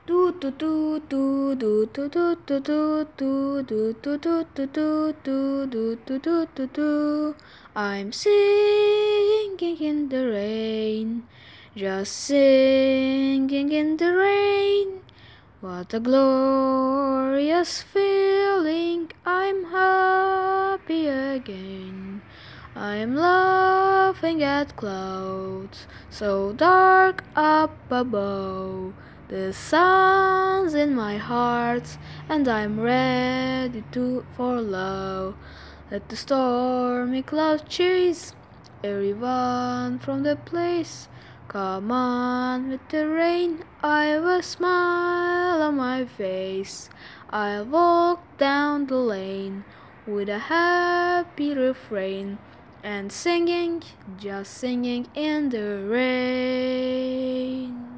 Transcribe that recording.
Do do do do do do do do do do do do do do do do do do do do. I'm singing in the rain, just singing in the rain. What a glorious feeling! I'm happy again. I'm laughing at clouds so dark up above. The sun's in my heart, and I'm ready for love. Let the stormy clouds chase everyone from the place. Come on with the rain, I've a smile on my face. I'll walk down the lane with a happy refrain and singing, just singing in the rain.